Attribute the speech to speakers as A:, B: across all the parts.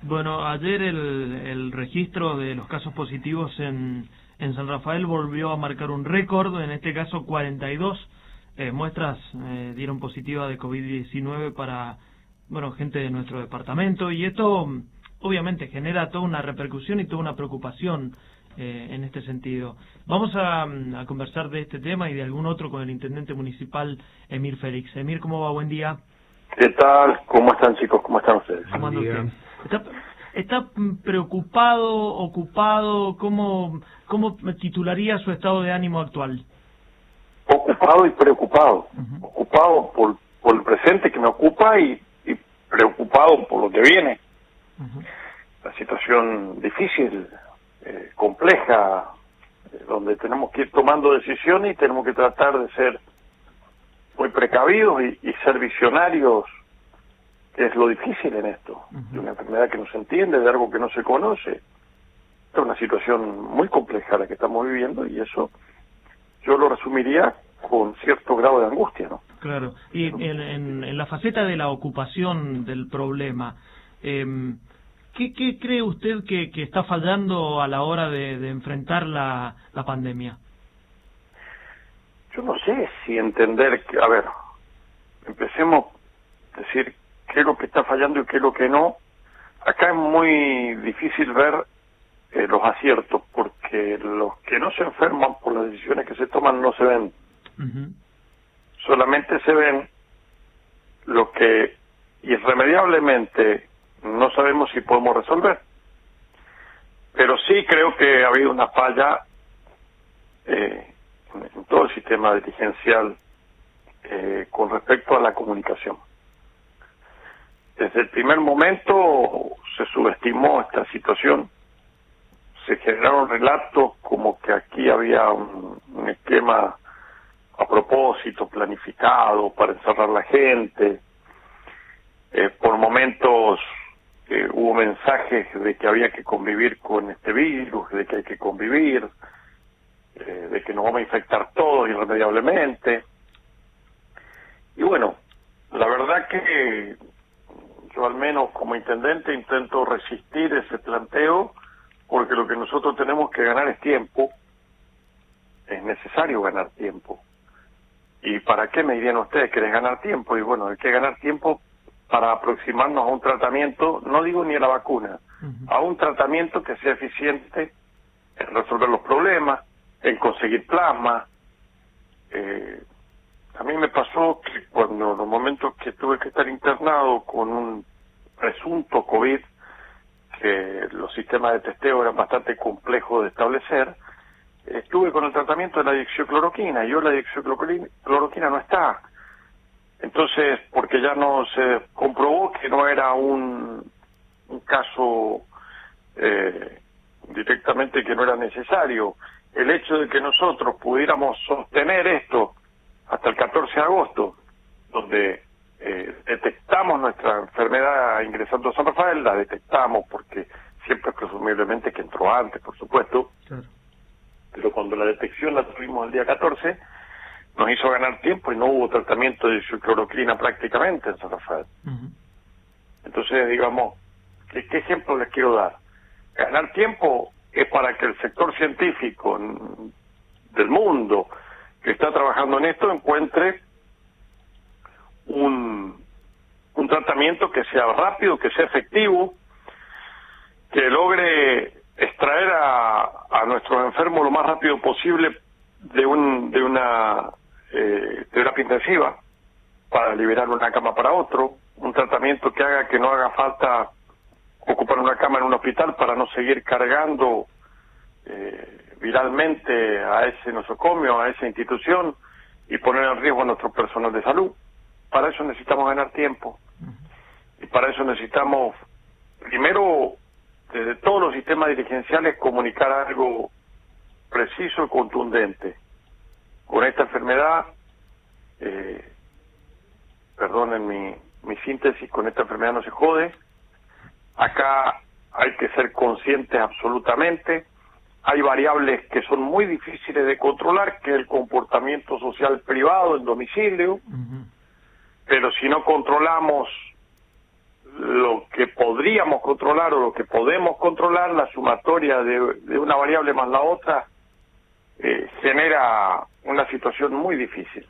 A: Bueno, ayer el registro de los casos positivos en San Rafael volvió a marcar un récord, en este caso 42 muestras dieron positiva de COVID-19 para gente de nuestro departamento, y esto obviamente genera toda una repercusión y toda una preocupación en este sentido. Vamos a conversar de este tema y de algún otro con el intendente municipal, Emir Félix. Emir, ¿cómo va? Buen día.
B: ¿Qué tal? ¿Cómo están, chicos? ¿Cómo están ustedes?
A: ¿Cómo anda usted? ¿Está preocupado, ocupado? ¿Cómo titularía su estado de ánimo actual?
B: Ocupado y preocupado. Ocupado por el presente que me ocupa y preocupado por lo que viene. La situación difícil, compleja, donde tenemos que ir tomando decisiones y tenemos que tratar de ser muy precavidos y ser visionarios, que es lo difícil en esto, de una enfermedad que no se entiende, de algo que no se conoce. Es una situación muy compleja la que estamos viviendo, y eso yo lo resumiría con cierto grado de angustia, ¿no?
A: Claro. Y en la faceta de la ocupación del problema, ¿qué cree usted que está fallando a la hora de enfrentar la pandemia?
B: Yo no sé si entender que, empecemos a decir qué es lo que está fallando y qué es lo que no. Acá es muy difícil ver los aciertos, porque los que no se enferman por las decisiones que se toman no se ven. Solamente se ven lo que irremediablemente no sabemos si podemos resolver. Pero sí creo que ha habido una falla en todo el sistema dirigencial con respecto a la comunicación. Desde el primer momento se subestimó esta situación, se generaron relatos como que aquí había un esquema a propósito, planificado para encerrar a la gente. Por momentos hubo mensajes de que había que convivir con este virus, de que hay que convivir, de que nos vamos a infectar todos irremediablemente. Y bueno, la verdad que yo al menos como intendente intento resistir ese planteo, porque lo que nosotros tenemos que ganar es tiempo. Es necesario ganar tiempo. ¿Y para qué, me dirían ustedes, querés ganar tiempo? Y bueno, hay que ganar tiempo para aproximarnos a un tratamiento, no digo ni a la vacuna, a un tratamiento que sea eficiente en resolver los problemas, en conseguir plasma. A mí me pasó que cuando en los momentos que tuve que estar internado con un presunto COVID, que los sistemas de testeo eran bastante complejos de establecer, estuve con el tratamiento de la dioxicloroquina, y hoy la dioxicloroquina no está. Entonces, porque ya no se comprobó que no era un caso directamente, que no era necesario. El hecho de que nosotros pudiéramos sostener esto hasta el 14 de agosto, donde detectamos nuestra enfermedad ingresando a San Rafael, la detectamos porque siempre presumiblemente que entró antes, por supuesto, claro. Pero cuando la detección la tuvimos el día 14, nos hizo ganar tiempo y no hubo tratamiento de dioxicloroquina prácticamente en San Rafael. Entonces, digamos, ¿qué ejemplo les quiero dar? Ganar tiempo es para que el sector científico del mundo que está trabajando en esto encuentre un tratamiento que sea rápido, que sea efectivo, que logre extraer a nuestros enfermos lo más rápido posible de una terapia intensiva para liberar una cama para otro, un tratamiento que haga que no haga falta ocupar una cama en un hospital para no seguir cargando viralmente a ese nosocomio, a esa institución, y poner en riesgo a nuestro personal de salud. Para eso necesitamos ganar tiempo, y para eso necesitamos, primero, desde todos los sistemas dirigenciales, comunicar algo preciso y contundente. Con esta enfermedad, perdonen mi síntesis, con esta enfermedad no se jode. Acá hay que ser conscientes absolutamente. Hay variables que son muy difíciles de controlar, que es el comportamiento social privado en domicilio, pero si no controlamos lo que podríamos controlar o lo que podemos controlar, la sumatoria de una variable más la otra, genera una situación muy difícil.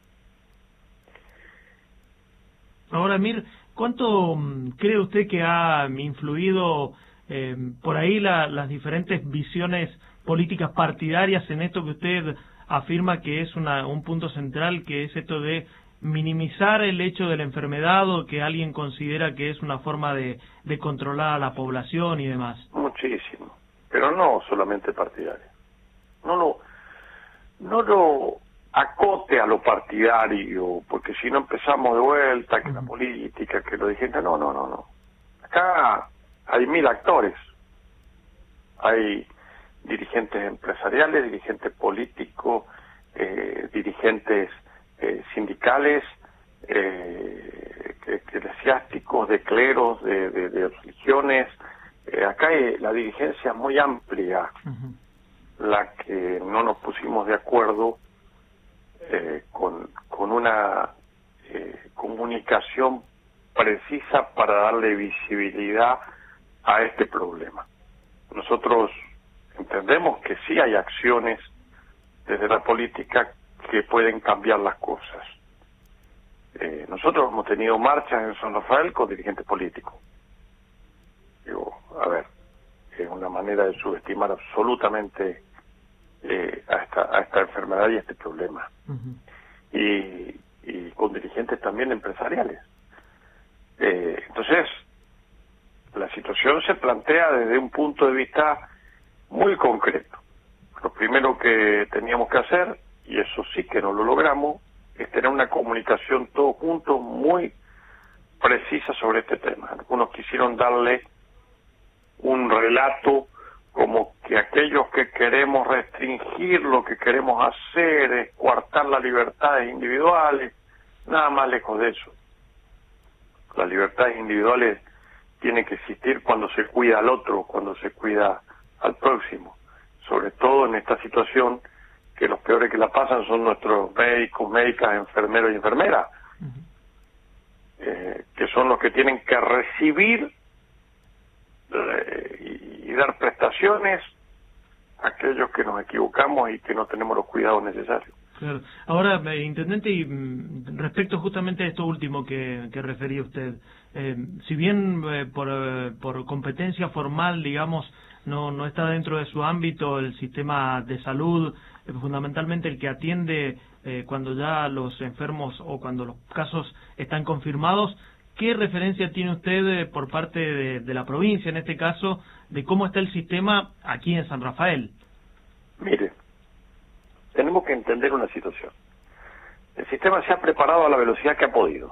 A: Ahora, Mir, ¿cuánto cree usted que ha influido por ahí las diferentes visiones políticas partidarias en esto que usted afirma que es un punto central, que es esto de minimizar el hecho de la enfermedad, o que alguien considera que es una forma de controlar a la población y demás?
B: Muchísimo, pero no solamente partidario. No lo acote a lo partidario, porque si no empezamos de vuelta, que la política, que lo dirigentes, no. Acá hay 1000 actores. Hay dirigentes empresariales, dirigentes políticos, dirigentes sindicales, eclesiásticos, de cleros, de religiones. Acá hay la dirigencia muy amplia, la que no nos pusimos de acuerdo con una comunicación precisa para darle visibilidad a este problema. Nosotros entendemos que sí hay acciones desde la política que pueden cambiar las cosas. Nosotros hemos tenido marchas en San Rafael con dirigentes políticos. Digo, a ver, es una manera de subestimar absolutamente a esta enfermedad y a este problema. Y con dirigentes también empresariales. Entonces, la situación se plantea desde un punto de vista muy concreto. Lo primero que teníamos que hacer, y eso sí que no lo logramos, es tener una comunicación todos juntos muy precisa sobre este tema. Algunos quisieron darle un relato como que aquellos que queremos restringir, lo que queremos hacer es coartar las libertades individuales, nada más lejos de eso. Las libertades individuales tienen que existir cuando se cuida al otro, cuando se cuida al próximo, sobre todo en esta situación que los peores que la pasan son nuestros médicos, médicas, enfermeros y enfermeras, que son los que tienen que recibir y dar prestaciones a aquellos que nos equivocamos y que no tenemos los cuidados necesarios.
A: Claro. Ahora, intendente, y respecto justamente a esto último que refería usted, si bien por competencia formal, digamos, no está dentro de su ámbito el sistema de salud, fundamentalmente el que atiende cuando ya los enfermos o cuando los casos están confirmados, ¿qué referencia tiene usted por parte de la provincia, en este caso, de cómo está el sistema aquí en San Rafael?
B: Mire, tenemos que entender una situación. El sistema se ha preparado a la velocidad que ha podido.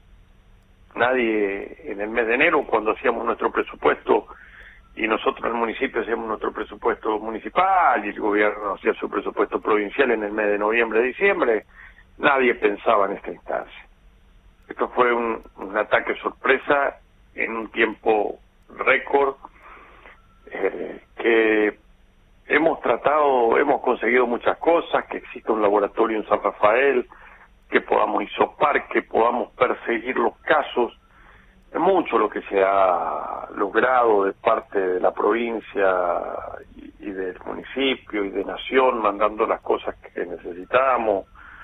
B: Nadie en el mes de enero, cuando hacíamos nuestro presupuesto, y nosotros en el municipio hacíamos nuestro presupuesto municipal, y el gobierno hacía su presupuesto provincial en el mes de noviembre, diciembre, nadie pensaba en esta instancia. Esto fue un ataque sorpresa en un tiempo récord, que hemos conseguido muchas cosas, que exista un laboratorio en San Rafael, que podamos hisopar, que podamos perseguir los casos. Es mucho lo que se ha logrado de parte de la provincia y del municipio y de Nación, mandando las cosas que necesitamos,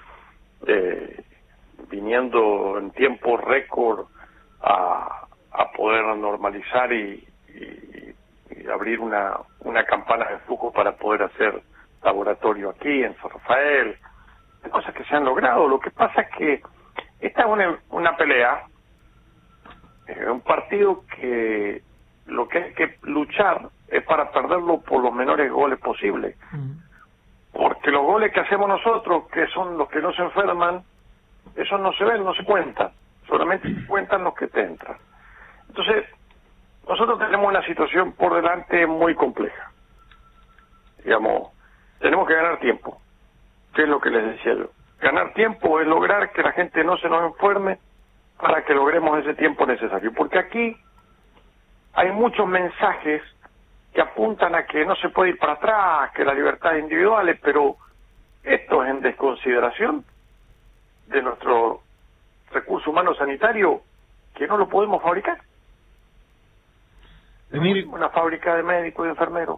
B: viniendo en tiempo récord a poder normalizar y abrir una campana de flujo para poder hacer laboratorio aquí en San Rafael. Hay cosas que se han logrado. Lo que pasa es que esta es una pelea, un partido que lo que hay que luchar es para perderlo por los menores goles posibles. Porque los goles que hacemos nosotros, que son los que no se enferman, esos no se ven, no se cuentan. Solamente se cuentan los que te entran. Entonces, nosotros tenemos una situación por delante muy compleja. Digamos, tenemos que ganar tiempo. ¿Qué es lo que les decía yo? Ganar tiempo es lograr que la gente no se nos enferme para que logremos ese tiempo necesario. Porque aquí hay muchos mensajes que apuntan a que no se puede ir para atrás, que las libertades individuales, pero esto es en desconsideración de nuestro recurso humano sanitario, que no lo podemos fabricar. Una fábrica de médicos y enfermeros.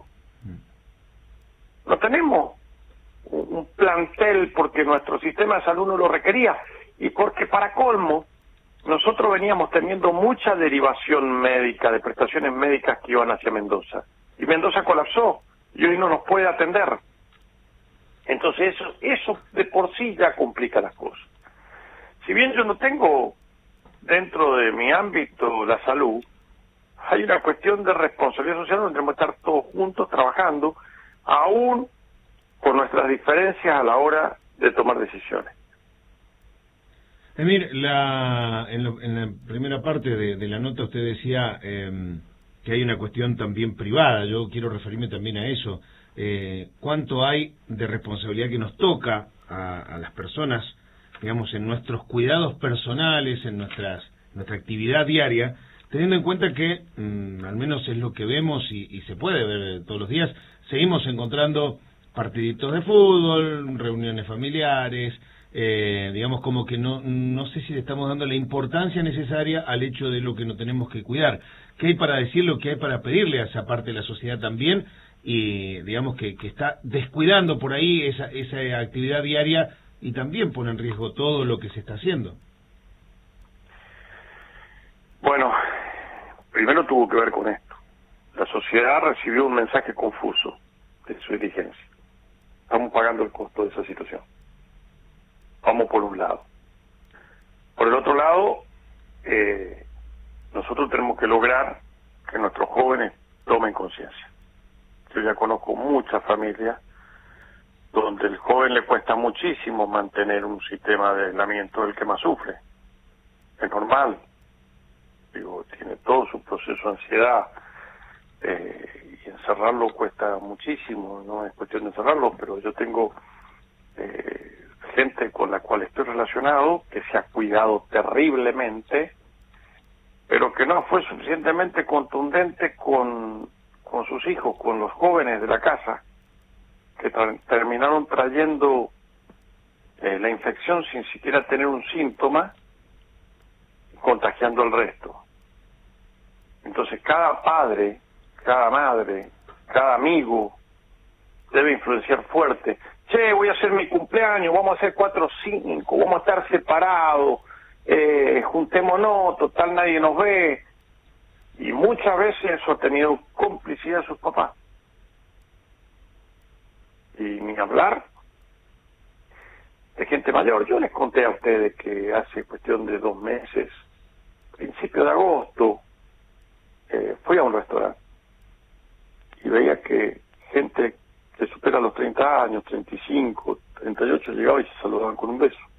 B: No tenemos un plantel porque nuestro sistema de salud no lo requería y porque, para colmo, nosotros veníamos teniendo mucha derivación médica, de prestaciones médicas que iban hacia Mendoza. Y Mendoza colapsó y hoy no nos puede atender. Entonces eso de por sí ya complica las cosas. Si bien yo no tengo dentro de mi ámbito la salud, hay una cuestión de responsabilidad social donde tenemos que estar todos juntos trabajando, aún con nuestras diferencias a la hora de tomar decisiones.
C: Emir, en la primera parte de la nota usted decía que hay una cuestión también privada. Yo quiero referirme también a eso. ¿Cuánto hay de responsabilidad que nos toca a las personas, digamos, en nuestros cuidados personales, en nuestra actividad diaria, teniendo en cuenta que, al menos es lo que vemos y se puede ver todos los días, seguimos encontrando partiditos de fútbol, reuniones familiares, digamos, como que no sé si le estamos dando la importancia necesaria al hecho de lo que no tenemos que cuidar. ¿Qué hay para decir, lo que hay para pedirle a esa parte de la sociedad también? Y digamos que está descuidando por ahí esa actividad diaria y también pone en riesgo todo lo que se está haciendo.
B: Bueno, primero tuvo que ver con esto. La sociedad recibió un mensaje confuso de su dirigencia. Estamos pagando el costo de esa situación. Vamos por un lado. Por el otro lado, nosotros tenemos que lograr que nuestros jóvenes tomen conciencia. Yo ya conozco muchas familias donde el joven le cuesta muchísimo mantener un sistema de aislamiento del que más sufre. Es normal. Digo, tiene todo su proceso de ansiedad y encerrarlo cuesta muchísimo, no es cuestión de encerrarlo, pero yo tengo gente con la cual estoy relacionado que se ha cuidado terriblemente, pero que no fue suficientemente contundente con sus hijos, con los jóvenes de la casa, que terminaron trayendo la infección sin siquiera tener un síntoma, contagiando al resto. Entonces cada padre, cada madre, cada amigo debe influenciar fuerte. Che, voy a hacer mi cumpleaños, vamos a hacer 4 o 5, vamos a estar separados, juntémonos, total nadie nos ve. Y muchas veces eso ha tenido complicidad de sus papás. Y ni hablar de gente mayor. Yo les conté a ustedes que hace cuestión de 2 meses, principio de agosto, fui a un restaurante y veía que gente que supera los 30 años, 35, 38, llegaba y se saludaban con un beso.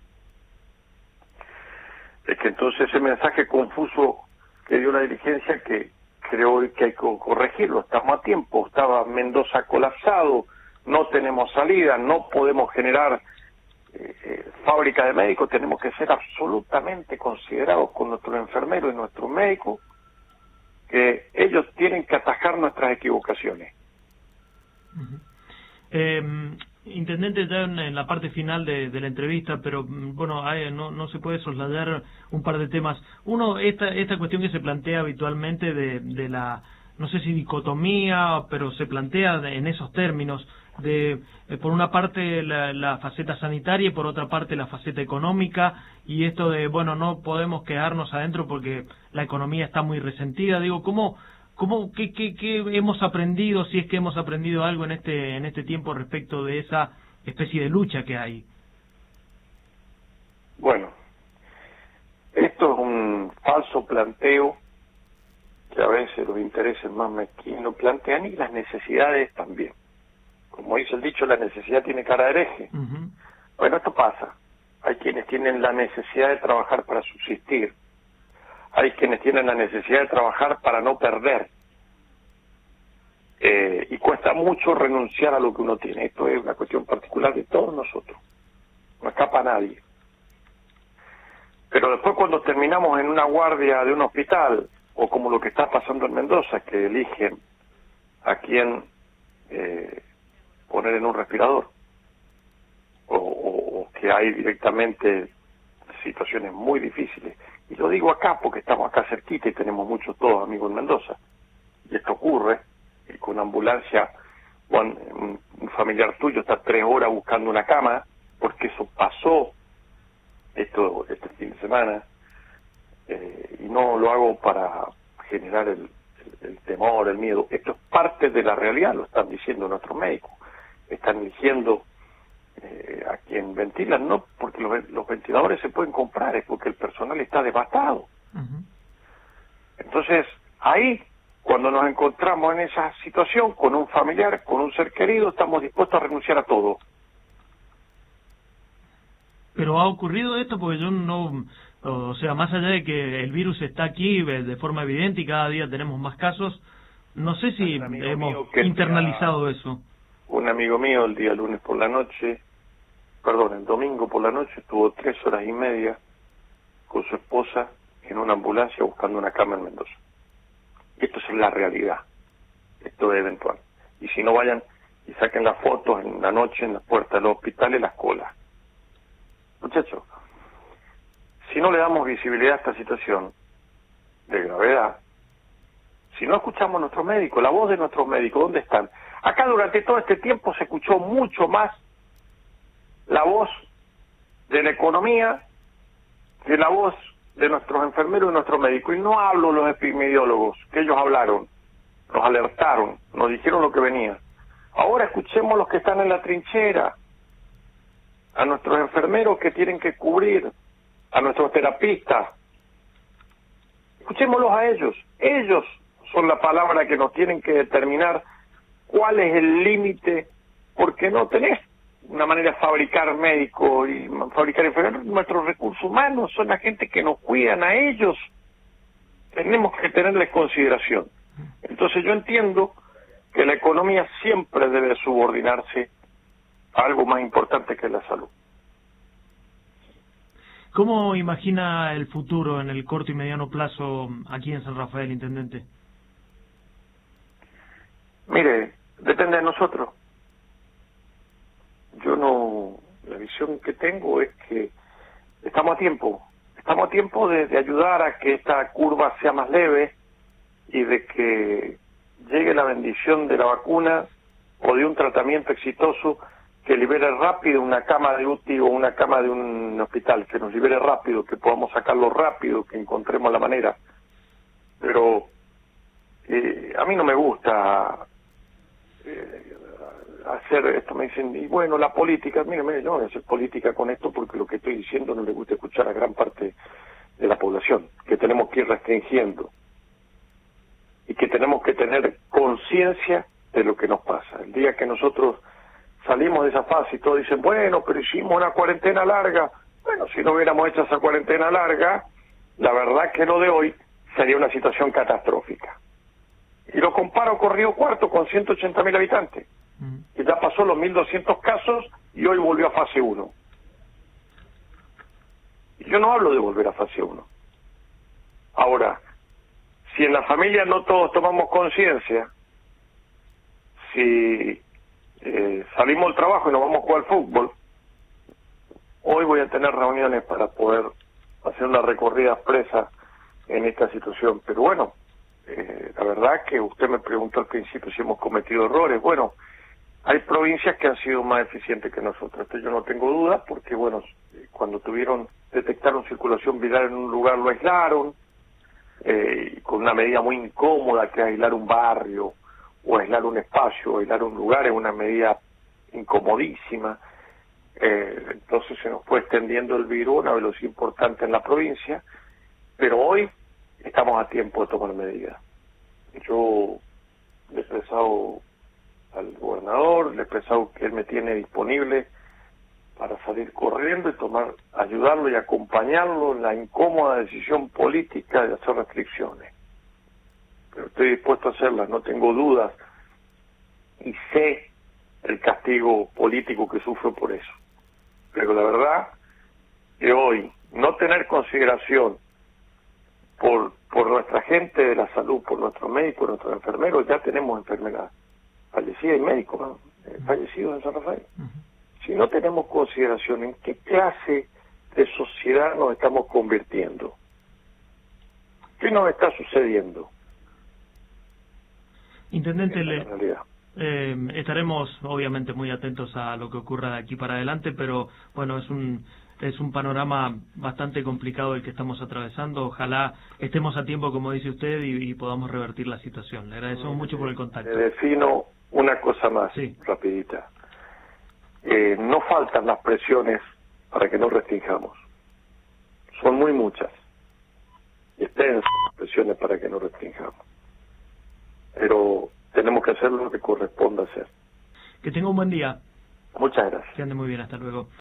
B: Es que entonces ese mensaje confuso que dio la dirigencia, que creo que hay que corregirlo, estamos a tiempo, estaba Mendoza colapsado, no tenemos salida, no podemos generar fábrica de médicos, tenemos que ser absolutamente considerados con nuestros enfermeros y nuestros médicos, que ellos tienen que atajar nuestras equivocaciones.
A: Intendente, ya en la parte final de la entrevista, pero bueno, no se puede soslayar un par de temas. Uno, esta cuestión que se plantea habitualmente de la, no sé si dicotomía, pero se plantea en esos términos, de por una parte la faceta sanitaria y por otra parte la faceta económica, y esto de, bueno, no podemos quedarnos adentro porque la economía está muy resentida. Digo, ¿qué hemos aprendido, si es que hemos aprendido algo en este tiempo respecto de esa especie de lucha que hay?
B: Bueno, esto es un falso planteo que a veces los intereses más mezquinos plantean, y las necesidades también. Como dice el dicho, la necesidad tiene cara de hereje. Bueno, esto pasa. Hay quienes tienen la necesidad de trabajar para subsistir. Hay quienes tienen la necesidad de trabajar para no perder. Y cuesta mucho renunciar a lo que uno tiene. Esto es una cuestión particular de todos nosotros. No escapa a nadie. Pero después, cuando terminamos en una guardia de un hospital, o como lo que está pasando en Mendoza, que eligen a quién poner en un respirador, o que hay directamente situaciones muy difíciles, y lo digo acá porque estamos acá cerquita y tenemos muchos todos amigos en Mendoza, y esto ocurre, y con una ambulancia, un familiar tuyo está 3 horas buscando una cama, porque eso pasó este fin de semana, y no lo hago para generar el temor, el miedo. Esto es parte de la realidad, lo están diciendo nuestros médicos. Están eligiendo a quien ventilan, no porque los ventiladores se pueden comprar, es porque el personal está devastado. Entonces, ahí, cuando nos encontramos en esa situación, con un familiar, con un ser querido, estamos dispuestos a renunciar a todo.
A: Pero ha ocurrido esto porque yo no... O sea, más allá de que el virus está aquí de forma evidente y cada día tenemos más casos, no sé si hemos internalizado eso.
B: Un amigo mío el día lunes por la noche, el domingo por la noche, estuvo 3 horas y media con su esposa en una ambulancia buscando una cama en Mendoza. Y esto es la realidad, esto es eventual. Y si no, vayan y saquen las fotos en la noche en las puertas de los hospitales, las colas. Muchachos, si no le damos visibilidad a esta situación de gravedad, si no escuchamos a nuestros médicos, la voz de nuestros médicos, ¿dónde están? Acá durante todo este tiempo se escuchó mucho más la voz de la economía que la voz de nuestros enfermeros y nuestros médicos. Y no hablo los epidemiólogos, que ellos hablaron, nos alertaron, nos dijeron lo que venía. Ahora escuchemos los que están en la trinchera, a nuestros enfermeros que tienen que cubrir, a nuestros terapistas. Escuchémoslos a ellos. Ellos son la palabra que nos tienen que determinar cuál es el límite, porque no tenés una manera de fabricar médicos y fabricar enfermeros. Nuestros recursos humanos son la gente que nos cuidan, a ellos tenemos que tenerles consideración. Entonces yo entiendo que la economía siempre debe subordinarse a algo más importante que la salud.
A: ¿Cómo imagina el futuro en el corto y mediano plazo aquí en San Rafael, intendente?
B: Mire, depende de nosotros. La visión que tengo es que estamos a tiempo de ayudar a que esta curva sea más leve y de que llegue la bendición de la vacuna o de un tratamiento exitoso que libere rápido una cama de UTI o una cama de un hospital, que nos libere rápido, que podamos sacarlo rápido, que encontremos la manera. Pero a mí no me gusta hacer esto. Me dicen, y bueno, la política, mire, yo no voy a hacer política con esto porque lo que estoy diciendo no le gusta escuchar a gran parte de la población, que tenemos que ir restringiendo y que tenemos que tener conciencia de lo que nos pasa. El día que nosotros salimos de esa fase y todos dicen, bueno, pero hicimos una cuarentena larga. Bueno, si no hubiéramos hecho esa cuarentena larga, la verdad que lo de hoy sería una situación catastrófica. Y lo comparo con Río Cuarto, con 180.000 habitantes, que ya pasó los 1.200 casos y hoy volvió a fase 1. Y yo no hablo de volver a fase 1. Ahora, si en la familia no todos tomamos conciencia, si salimos del trabajo y nos vamos a jugar al fútbol, hoy voy a tener reuniones para poder hacer una recorrida expresa en esta situación. Pero bueno, la verdad que usted me preguntó al principio si hemos cometido errores. Bueno, hay provincias que han sido más eficientes que nosotros. Esto yo no tengo dudas porque, bueno, cuando detectaron circulación viral en un lugar lo aislaron, con una medida muy incómoda que es aislar un barrio o aislar un espacio, o aislar un lugar, es una medida incomodísima. Entonces se nos fue extendiendo el virus a una velocidad importante en la provincia, pero hoy estamos a tiempo de tomar medidas. Yo le he expresado al gobernador, le he expresado que él me tiene disponible para salir corriendo y ayudarlo y acompañarlo en la incómoda decisión política de hacer restricciones. Pero estoy dispuesto a hacerlas, no tengo dudas, y sé el castigo político que sufro por eso. Pero la verdad que hoy no tener consideración por nuestra gente de la salud, por nuestros médicos, nuestros enfermeros, ya tenemos enfermedad fallecida y médicos, ¿no? Fallecidos en San Rafael. Si no tenemos consideración en qué clase de sociedad nos estamos convirtiendo, ¿qué nos está sucediendo?
A: Intendente,
B: realidad.
A: Estaremos obviamente muy atentos a lo que ocurra de aquí para adelante, pero bueno, es un panorama bastante complicado el que estamos atravesando. Ojalá estemos a tiempo, como dice usted, y podamos revertir la situación. Le agradecemos mucho por el contacto.
B: Le defino una cosa más,
A: sí,
B: rapidita. No faltan las presiones para que no restringamos. Son muy muchas. Y extensas las presiones para que no restringamos. Pero tenemos que hacer lo que corresponda hacer.
A: Que tenga un buen día.
B: Muchas gracias.
A: Que ande muy bien, hasta luego.